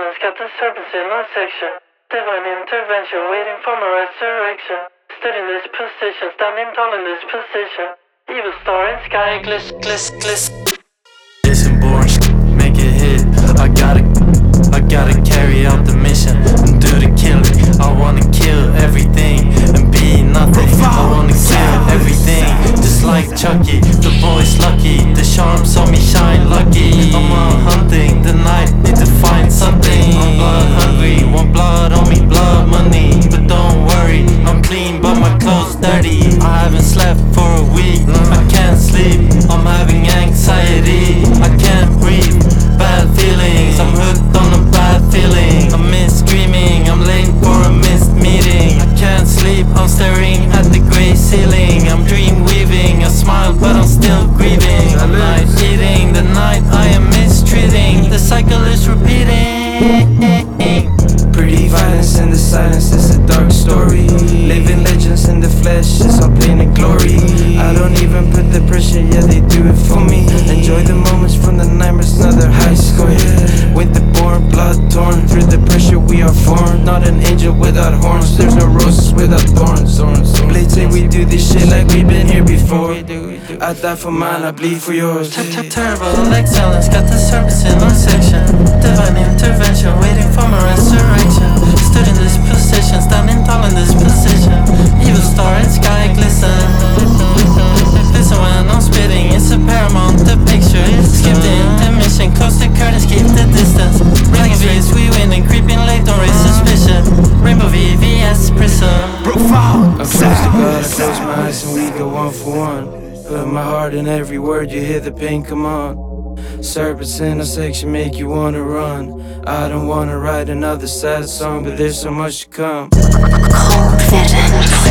excellence, got the serpents in my section. Divine intervention, waiting for my resurrection. Stood in this position, standing tall in this position. Evil star in sky, gliss, gliss, gliss. Listen, boy, make it hit. I gotta carry out the mission and do the killing. I wanna kill everything and be nothing. I wanna kill everything, just like Chucky. The boy's lucky, the charms on me shine lucky. I'm out hunting the night, need to find something. I'm blood hungry, want blood on me, blood money. But don't worry, I'm clean but my clothes dirty. I haven't slept for a week, I can't sleep, I'm having anxiety, I can't breathe. Bad feelings, I'm hooked on a bad feeling. I miss screaming, I'm late for a missed meeting. I can't sleep, I'm staring at the grey ceiling. I'm dream weaving, I smile but I'm still grieving. I'm not eating the night I am mistreating. The cycle is repeating. Pretty violence in the silence, it's a dark story. Living legends in the flesh, it's all pain and glory. I don't even put the pressure, yeah they do it for me. Enjoy the moments from the nightmares, another high score, yeah. Winter born, blood torn, through the pressure we are formed. Not an angel without horns, there's no roses without thorns. Blades say we do this shit like we've been here before. I die for mine, I bleed for yours. Terrible excellence, got the serpents in my section. Divine intervention, waiting for my resurrection. Stood in this position, standing tall in this position. Evil star in sky glisten. Listen when I'm spitting, it's a paramount, the picture. Skip the intermission, close the curtains, keep the distance. Running streets, we win and creeping late, don't raise suspicion. Rainbow VVS prism. I close to God, I close my eyes and we go one for one. Put my heart in every word, you hear the pain come on. Serpents in a section make you wanna run. I don't wanna write another sad song, but there's so much to come. Cold Vision.